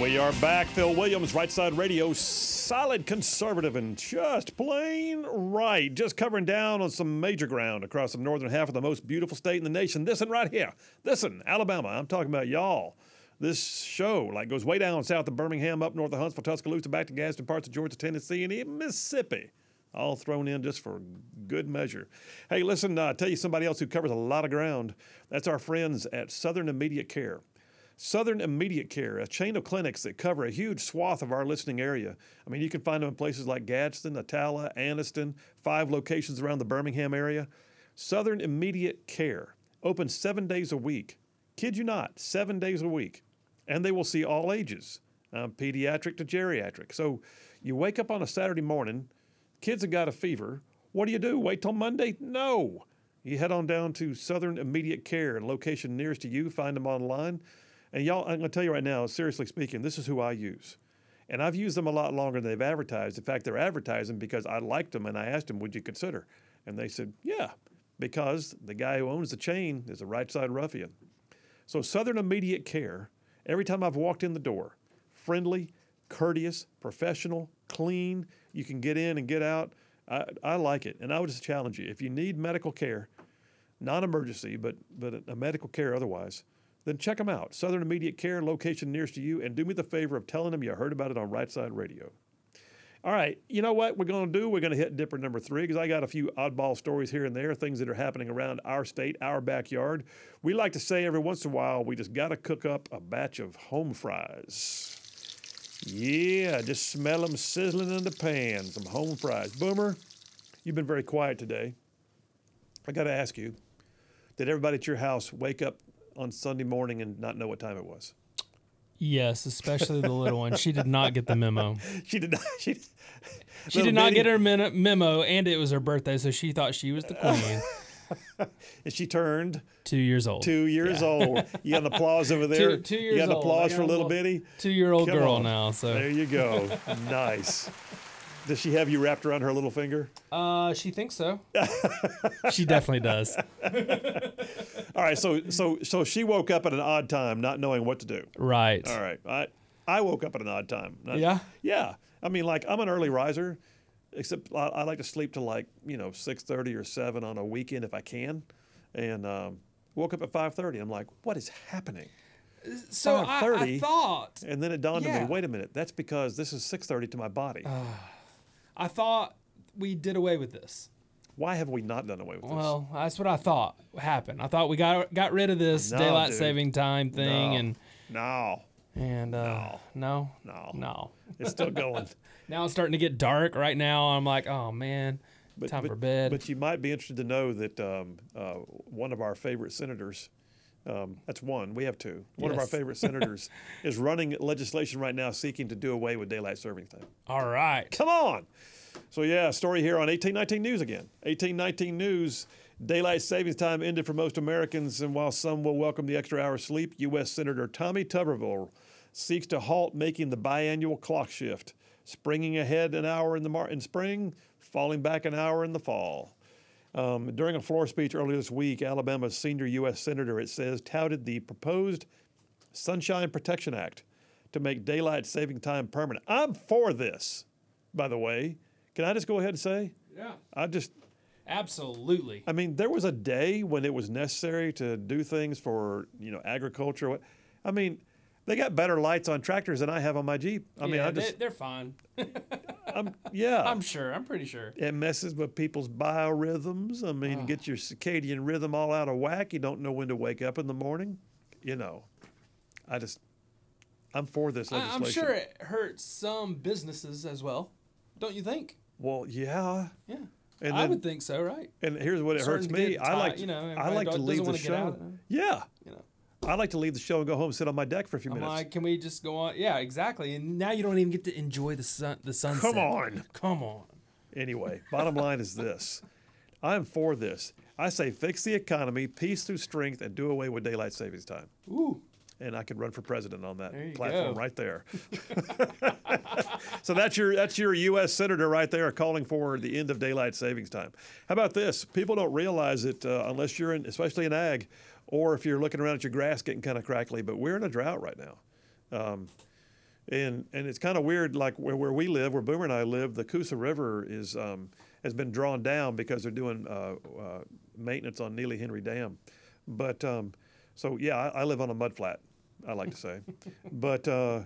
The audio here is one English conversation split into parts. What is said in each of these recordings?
We are back. Phil Williams, Right Side Radio, solid conservative and just plain right. Just covering down on some major ground across the northern half of the most beautiful state in the nation. This one right here. Listen, Alabama. I'm talking about y'all. This show goes way down south of Birmingham, up north of Huntsville, Tuscaloosa, back to Gadsden, parts of Georgia, Tennessee, and even Mississippi. All thrown in just for good measure. Hey, listen, I'll tell you somebody else who covers a lot of ground. That's our friends at Southern Immediate Care. Southern Immediate Care, a chain of clinics that cover a huge swath of our listening area. I mean, you can find them in places like Gadsden, Atala, Anniston, 5 locations around the Birmingham area. Southern Immediate Care, open 7 days a week. Kid you not, 7 days a week. And they will see all ages, pediatric to geriatric. So you wake up on a Saturday morning, kids have got a fever. What do? Wait till Monday? No. You head on down to Southern Immediate Care, location nearest to you. Find them online. And y'all, I'm going to tell you right now, seriously speaking, this is who I use. And I've used them a lot longer than they've advertised. In fact, they're advertising because I liked them and I asked them, would you consider? And they said, yeah, because the guy who owns the chain is a right side ruffian. So Southern Immediate Care, every time I've walked in the door, friendly, courteous, professional, clean, you can get in and get out. I like it. And I would just challenge you, if you need medical care, non-emergency, but a medical care otherwise, then check them out. Southern Immediate Care, location nearest to you, and do me the favor of telling them you heard about it on Right Side Radio. All right, you know what we're going to do? We're going to hit Dipper number 3 because I got a few oddball stories here and there, things that are happening around our state, our backyard. We like to say every once in a while, we just got to cook up a batch of home fries. Yeah, just smell them sizzling in the pan, some home fries. Boomer, you've been very quiet today. I got to ask you, did everybody at your house wake up on Sunday morning and not know what time it was? Yes, especially the little one. She did not get the memo. She did not. She did not get her memo, and it was her birthday, so she thought she was the queen. And she turned 2 years old. 2 years old. You got an applause over there. 2 years old. You got an applause for little bitty. 2-year-old Come girl on. now. So there you go. Nice. Does she have you wrapped around her little finger? She thinks so. She definitely does. All right, so she woke up at an odd time, not knowing what to do. Right. All right. I woke up at an odd time. Yeah? Yeah. I mean, I'm an early riser, except I like to sleep till 6:30 or 7 on a weekend if I can. And woke up at 5:30. I'm like, what is happening? So I thought. And then it dawned on me, wait a minute, that's because this is 6:30 to my body. I thought we did away with this. Why have we not done away with this? Well, that's what I thought happened. I thought we got rid of this daylight saving time thing. No. It's still going. Now it's starting to get dark. Right now I'm like, oh man, time for bed. But you might be interested to know that one of our favorite senators, that's one, we have two. One of our favorite senators is running legislation right now seeking to do away with daylight saving time. All right. Come on. So story here on 1819 News again. 1819 News, daylight savings time ended for most Americans, and while some will welcome the extra hour of sleep, U.S. Senator Tommy Tuberville seeks to halt making the biannual clock shift, springing ahead an hour in spring, falling back an hour in the fall. During a floor speech earlier this week, Alabama's senior U.S. Senator, it says, touted the proposed Sunshine Protection Act to make daylight saving time permanent. I'm for this, by the way. Can I just go ahead and say? Yeah. Absolutely. I mean, there was a day when it was necessary to do things for, agriculture. I mean, they got better lights on tractors than I have on my Jeep. They're fine. I'm sure. I'm pretty sure. It messes with people's biorhythms. I mean, get your circadian rhythm all out of whack. You don't know when to wake up in the morning. I'm for this legislation. I'm sure it hurts some businesses as well. Don't you think? Well, yeah. Yeah. And I would think so, right? And here's what it hurts me. I like to leave the show. Yeah. I like to leave the show and go home and sit on my deck for a few minutes. Like, can we just go on? Yeah, exactly. And now you don't even get to enjoy the sunset. Come on. Anyway, bottom line is this. I'm for this. I say fix the economy, peace through strength, and do away with daylight savings time. Ooh. And I could run for president on that there platform right there. So that's your U.S. Senator right there calling for the end of daylight savings time. How about this? People don't realize it unless you're especially in ag, or if you're looking around at your grass getting kind of crackly, but we're in a drought right now. And it's kind of weird, like where we live, where Boomer and I live, the Coosa River is has been drawn down because they're doing maintenance on Neely Henry Dam. But so yeah, I live on a mud flat, I like to say. but the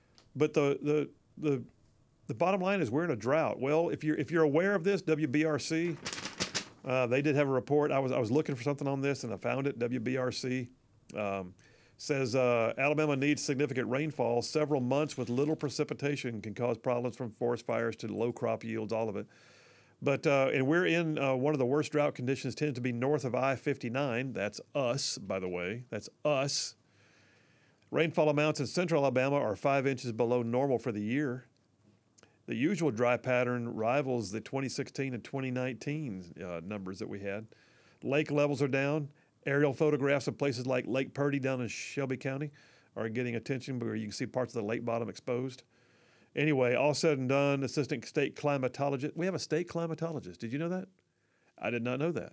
bottom line is we're in a drought. Well, if you're aware of this, WBRC, they did have a report. I was looking for something on this and I found it. WBRC. Says Alabama needs significant rainfall. Several months with little precipitation can cause problems from forest fires to low crop yields, all of it. But and we're in one of the worst drought conditions, tends to be north of I-59. That's us, by the way. That's us. Rainfall amounts in central Alabama are 5 inches below normal for the year. The usual dry pattern rivals the 2016 and 2019 numbers that we had. Lake levels are down. Aerial photographs of places like Lake Purdy down in Shelby County are getting attention where you can see parts of the lake bottom exposed. Anyway, all said and done, assistant state climatologist. We have a state climatologist. Did you know that? I did not know that.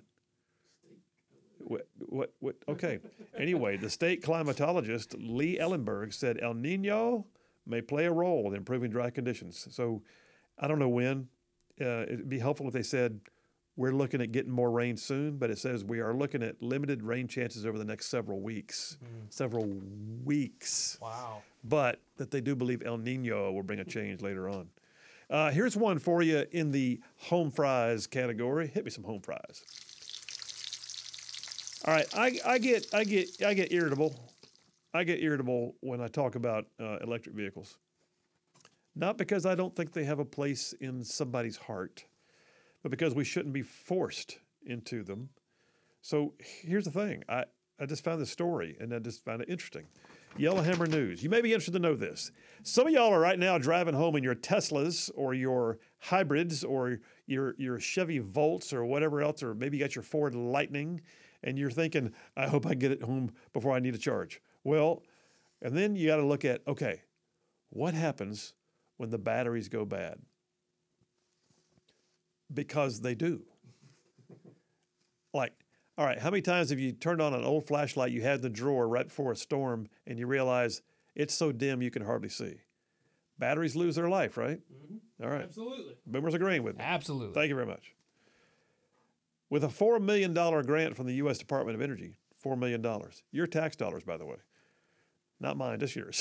What? Okay. Anyway, the state climatologist, Lee Ellenberg, said El Nino may play a role in improving dry conditions. So I don't know when. It'd be helpful if they said, we're looking at getting more rain soon, but it says we are looking at limited rain chances over the next several weeks. Several weeks. Wow. But that they do believe El Nino will bring a change later on. Here's one for you in the home fries category. Hit me some home fries. All right, I get irritable. I get irritable when I talk about electric vehicles. Not because I don't think they have a place in somebody's heart, but because we shouldn't be forced into them. So here's the thing. I just found this story, and I just found it interesting. Yellowhammer News. You may be interested to know this. Some of y'all are right now driving home in your Teslas or your hybrids or your Chevy Volts or whatever else, or maybe you got your Ford Lightning, and you're thinking, I hope I get it home before I need a charge. Well, and then you got to look at, okay, what happens when the batteries go bad? Because they do. Like, all right, how many times have you turned on an old flashlight you had in the drawer right before a storm and you realize it's so dim you can hardly see? Batteries lose their life, right? Mm-hmm. All right. Absolutely. Boomer's agreeing with me. Absolutely. Thank you very much. With a $4 million grant from the U.S. Department of Energy, $4 million. Your tax dollars, by the way. Not mine, just yours.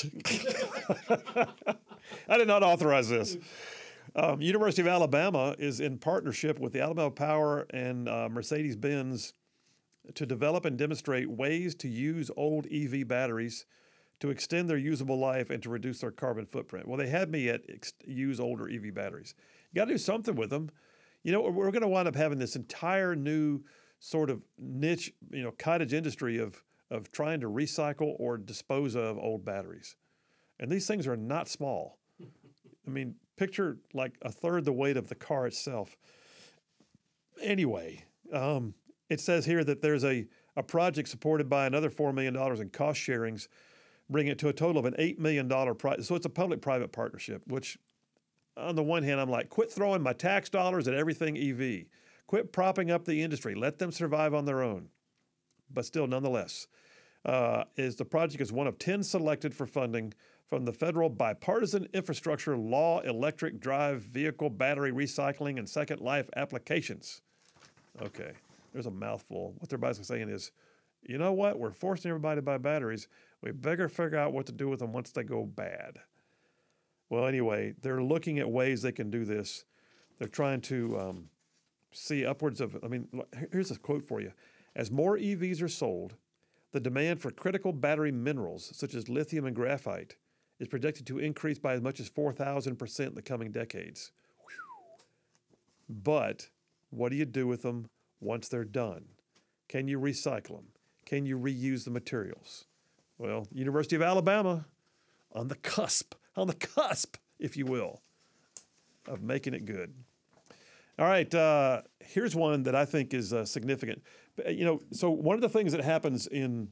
I did not authorize this. University of Alabama is in partnership with the Alabama Power and Mercedes-Benz to develop and demonstrate ways to use old EV batteries to extend their usable life and to reduce their carbon footprint. Well, they had me at use older EV batteries. You got to do something with them. You know, we're going to wind up having this entire new sort of niche, cottage industry of trying to recycle or dispose of old batteries. And these things are not small. I mean, picture like a third the weight of the car itself. Anyway, it says here that there's a project supported by another $4 million in cost sharings, bringing it to a total of an $8 million project. So it's a public-private partnership, which on the one hand, I'm like, quit throwing my tax dollars at everything EV. Quit propping up the industry. Let them survive on their own. But still, nonetheless, the project is one of 10 selected for funding from the Federal Bipartisan Infrastructure Law Electric Drive Vehicle Battery Recycling and Second Life Applications. Okay, there's a mouthful. What they're basically saying is, you know what? We're forcing everybody to buy batteries. We better figure out what to do with them once they go bad. Well, anyway, they're looking at ways they can do this. They're trying to see upwards of, here's a quote for you. As more EVs are sold, the demand for critical battery minerals, such as lithium and graphite, is projected to increase by as much as 4,000% in the coming decades. Whew. But what do you do with them once they're done? Can you recycle them? Can you reuse the materials? Well, University of Alabama, on the cusp, if you will, of making it good. All right, here's one that I think is significant. So one of the things that happens in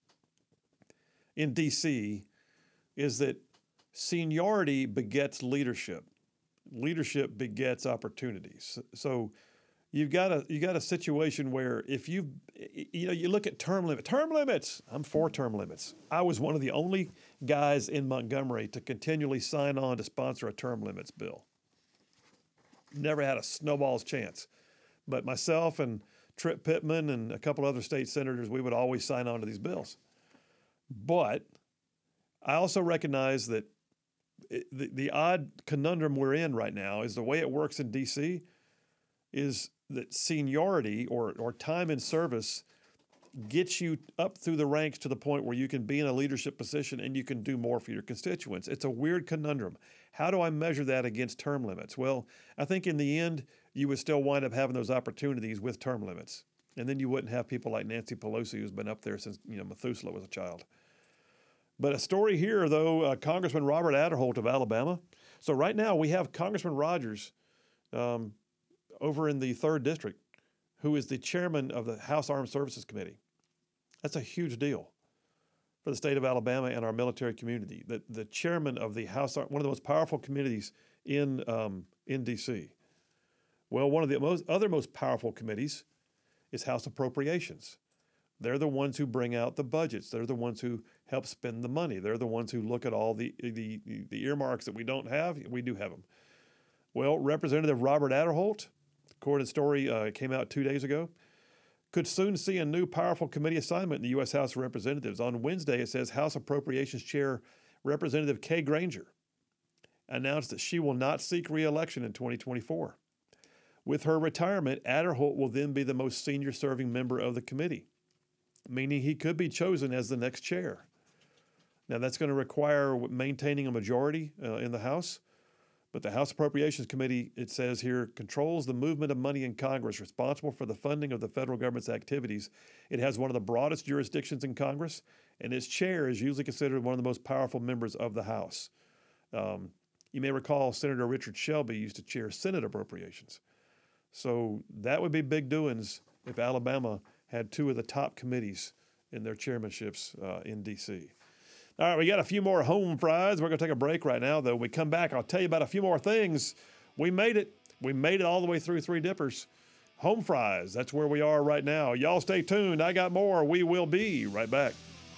D.C. is that seniority begets leadership. Leadership begets opportunities. So you got a situation where if you look at term limits. I'm for term limits. I was one of the only guys in Montgomery to continually sign on to sponsor a term limits bill. Never had a snowball's chance, but myself and Tripp Pittman and a couple other state senators, we would always sign on to these bills. But I also recognize that the odd conundrum we're in right now is the way it works in D.C. is that seniority or time in service gets you up through the ranks to the point where you can be in a leadership position and you can do more for your constituents. It's a weird conundrum. How do I measure that against term limits? Well, I think in the end, you would still wind up having those opportunities with term limits. And then you wouldn't have people like Nancy Pelosi, who's been up there since Methuselah was a child. But a story here, though, Congressman Robert Aderholt of Alabama. So right now we have Congressman Rogers over in the 3rd District, who is the chairman of the House Armed Services Committee. That's a huge deal for the state of Alabama and our military community. The chairman of the House, one of the most powerful committees in D.C. Well, one of the most powerful committees is House Appropriations. They're the ones who bring out the budgets. They're the ones who help spend the money. They're the ones who look at all the earmarks that we don't have. We do have them. Well, Representative Robert Aderholt, according to a story came out 2 days ago, could soon see a new powerful committee assignment in the U.S. House of Representatives. On Wednesday, it says House Appropriations Chair Representative Kay Granger announced that she will not seek re-election in 2024. With her retirement, Aderholt will then be the most senior serving member of the committee, meaning he could be chosen as the next chair. Now, that's going to require maintaining a majority in the House, but the House Appropriations Committee, it says here, controls the movement of money in Congress, responsible for the funding of the federal government's activities. It has one of the broadest jurisdictions in Congress, and its chair is usually considered one of the most powerful members of the House. You may recall Senator Richard Shelby used to chair Senate Appropriations. So that would be big doings if Alabama had two of the top committees in their chairmanships in D.C. All right, we got a few more home fries. We're going to take a break right now, though. When we come back, I'll tell you about a few more things. We made it. We made it all the way through Three Dippers. Home fries, that's where we are right now. Y'all stay tuned. I got more. We will be right back.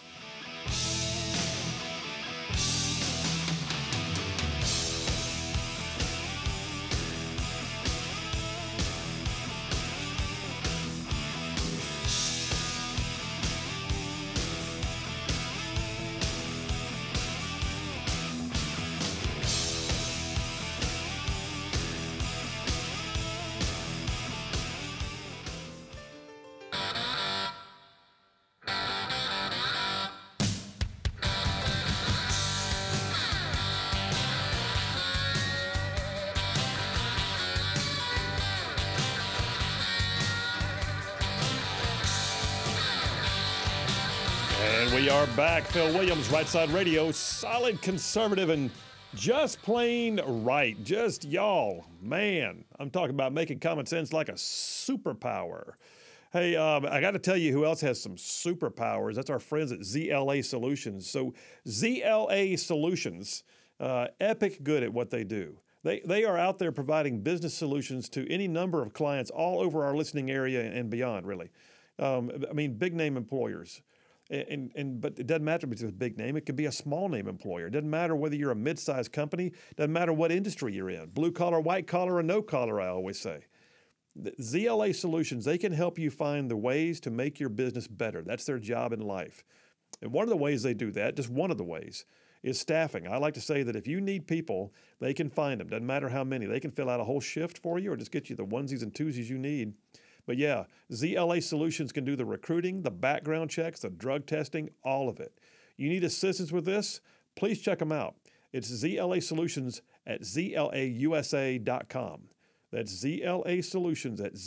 We are back. Phil Williams, Right Side Radio, solid conservative and just plain right. Just y'all, man, I'm talking about making common sense like a superpower. Hey, I got to tell you who else has some superpowers. That's our friends at ZLA Solutions. So ZLA Solutions, epic good at what they do. They are out there providing business solutions to any number of clients all over our listening area and beyond, really. I mean, big name employers. But it doesn't matter if it's a big name. It could be a small name employer. It doesn't matter whether you're a mid-sized company. It doesn't matter what industry you're in. Blue collar, white collar, or no collar, I always say. The ZLA Solutions, they can help you find the ways to make your business better. That's their job in life. And one of the ways they do that, just one of the ways, is staffing. I like to say that if you need people, they can find them. Doesn't matter how many. They can fill out a whole shift for you or just get you the onesies and twosies you need. But yeah, ZLA Solutions can do the recruiting, the background checks, the drug testing, all of it. You need assistance with this? Please check them out. It's ZLA Solutions at ZLAUSA.com. That's ZLA Solutions at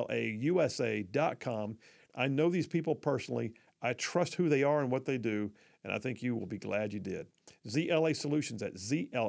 ZLAUSA.com. I know these people personally. I trust who they are and what they do, and I think you will be glad you did. ZLA Solutions at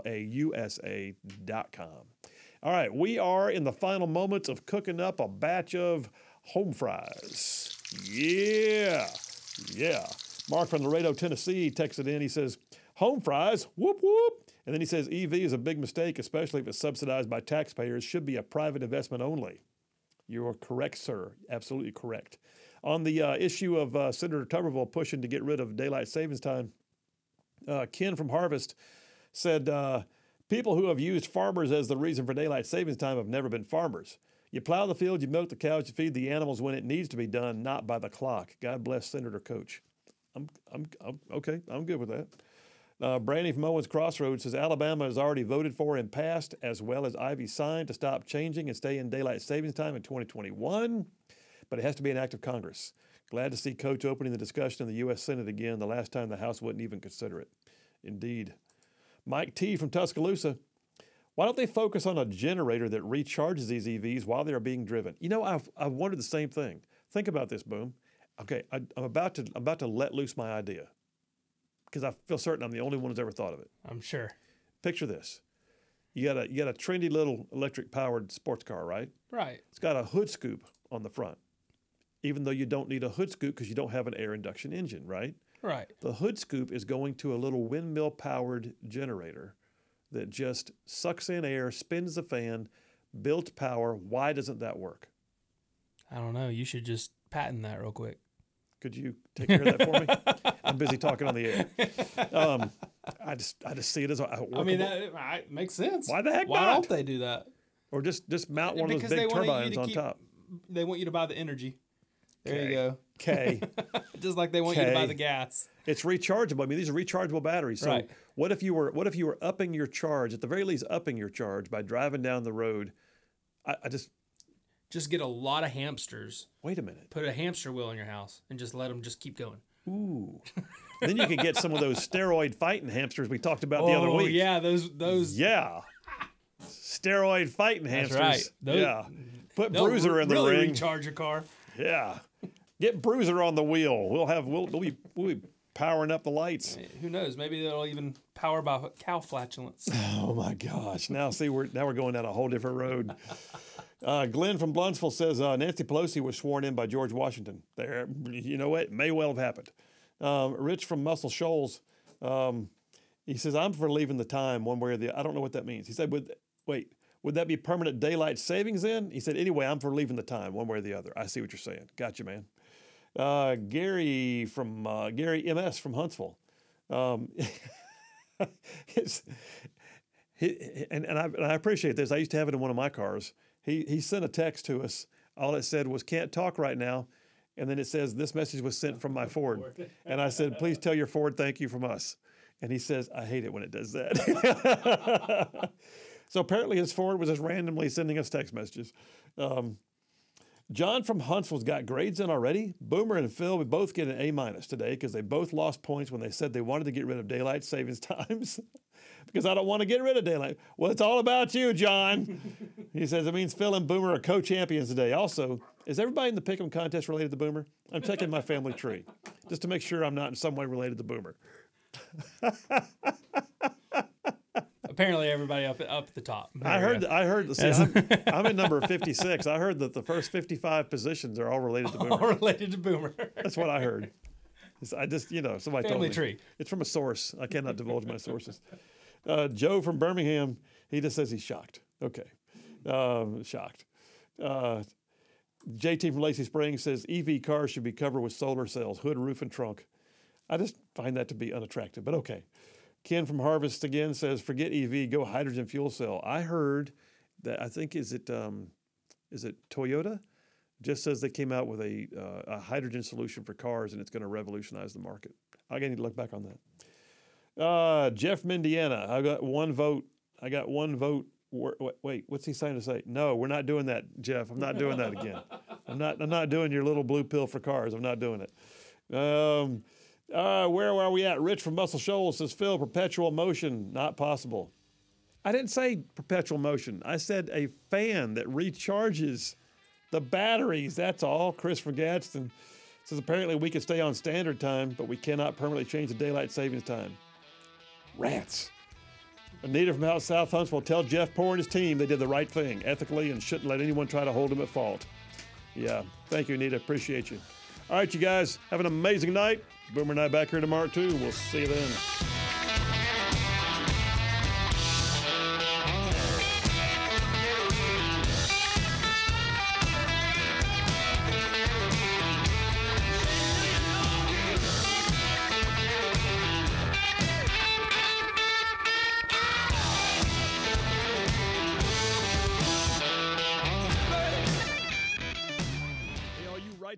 ZLAUSA.com. All right, we are in the final moments of cooking up a batch of home fries. Yeah. Mark from Laredo, Tennessee texted in. He says, home fries, whoop, whoop. And then he says, EV is a big mistake, especially if it's subsidized by taxpayers. Should be a private investment only. You are correct, sir. Absolutely correct. On the issue of Senator Tuberville pushing to get rid of daylight savings time, Ken from Harvest said, people who have used farmers as the reason for daylight savings time have never been farmers. You plow the field, you milk the cows, you feed the animals when it needs to be done, not by the clock. God bless Senator Coach. I'm okay. I'm good with that. Brandy from Owens Crossroads says Alabama has already voted for and passed, as well as Ivy signed, to stop changing and stay in daylight savings time in 2021. But it has to be an act of Congress. Glad to see Coach opening the discussion in the U.S. Senate again. The last time the House wouldn't even consider it. Indeed. Mike T. from Tuscaloosa. Why don't they focus on a generator that recharges these EVs while they are being driven? You know, I've wondered the same thing. Think about this, Boom. Okay, I'm about to let loose my idea because I feel certain I'm the only one who's ever thought of it. I'm sure. Picture this. You got a trendy little electric powered sports car, right? Right. It's got a hood scoop on the front, even though you don't need a hood scoop because you don't have an air induction engine, right? Right. The hood scoop is going to a little windmill powered generator that just sucks in air, spins the fan, builds power. Why doesn't that work? I don't know. You should just patent that real quick. Could you take care of that for me? I'm busy talking on the air. I just see it as workable. I mean, that makes sense. Why the heck Why not? don't they do that? Or just mount one of those big turbines on top. They want you to buy the energy. There you go. K. Just like they want you to buy the gas. It's rechargeable. I mean, these are rechargeable batteries. So right. What if you were upping your charge, at the very least upping your charge by driving down the road? I just get a lot of hamsters. Wait a minute. Put a hamster wheel in your house and just let them just keep going. Ooh. Then you could get some of those steroid fighting hamsters we talked about the other week. Oh, yeah, those. Yeah. Steroid fighting hamsters. That's right. Yeah. Put Bruiser in the really ring. Recharge your car. Yeah. Get Bruiser on the wheel. We'll be powering up the lights. Who knows? Maybe they'll even power by cow flatulence. Oh my gosh! Now see, we're going down a whole different road. Glenn from Blunsville says Nancy Pelosi was sworn in by George Washington. There, you know what? May well have happened. Rich from Muscle Shoals, he says I'm for leaving the time one way or the other. I don't know what that means. He said, would that be permanent daylight savings then? He said, anyway, I'm for leaving the time one way or the other. I see what you're saying. Gotcha, man. Gary MS from Huntsville. And I appreciate this. I used to have it in one of my cars. He sent a text to us. All it said was, can't talk right now. And then it says, this message was sent from my Ford. And I said, please tell your Ford thank you from us. And he says, I hate it when it does that. So apparently his Ford was just randomly sending us text messages. John from Huntsville's got grades in already. Boomer and Phil, we both get an A- today because they both lost points when they said they wanted to get rid of daylight savings times. Because I don't want to get rid of daylight. Well, it's all about you, John. He says it means Phil and Boomer are co-champions today. Also, is everybody in the Pick'em contest related to Boomer? I'm checking my family tree just to make sure I'm not in some way related to Boomer. Apparently, everybody up at the top. I heard. See, I'm in number 56. I heard that the first 55 positions are all related to Boomer. All related to Boomer. That's what I heard. I just, somebody Family told me. Tree. It's from a source. I cannot divulge my sources. Joe from Birmingham, he just says he's shocked. Okay, shocked. JT from Lacey Springs says EV cars should be covered with solar cells, hood, roof, and trunk. I just find that to be unattractive, but okay. Ken from Harvest again says, forget EV, go hydrogen fuel cell. I heard that, I think, is it Toyota? Just says they came out with a hydrogen solution for cars and it's going to revolutionize the market. I need to look back on that. Jeff from Indiana, I got one vote. Wait, what's he saying to say? No, we're not doing that, Jeff. I'm not doing that again. I'm not doing your little blue pill for cars. I'm not doing it. Where are we at? Rich from Muscle Shoals says, Phil, perpetual motion, not possible. I didn't say perpetual motion. I said a fan that recharges the batteries. That's all. Chris from Gadsden says, apparently we can stay on standard time, but we cannot permanently change the daylight savings time. Rats. Anita from South Huntsville, tell Jeff Poore and his team they did the right thing ethically and shouldn't let anyone try to hold him at fault. Yeah. Thank you, Anita. Appreciate you. All right, you guys, have an amazing night. Boomer and I back here tomorrow, too. We'll see you then.